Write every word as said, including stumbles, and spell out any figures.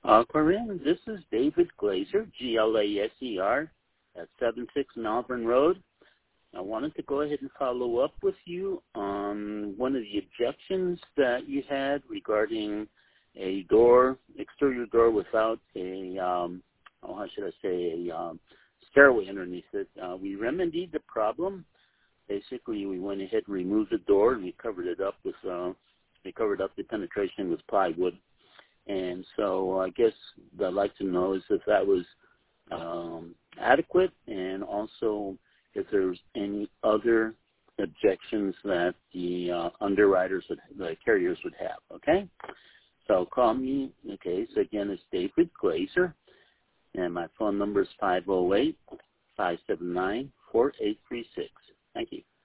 Uh, Corinne, this is David Glazer, G L A S E R, at seven six Malvern Road. I wanted to go ahead and follow up with you on one of the objections that you had regarding a door, exterior door without a, um, oh, how should I say, a um, stairway underneath it. Uh, we remedied the problem. Basically, we went ahead and removed the door, and we covered it up with, uh, we covered up the penetration with plywood. And so I guess what I'd like to know is if that was um, adequate, and also if there's any other objections that the uh, underwriters, would, the carriers would have, okay? So call me, okay, so again, it's David Glazer, and my phone number is five oh eight, five seven nine, four eight three six. Thank you.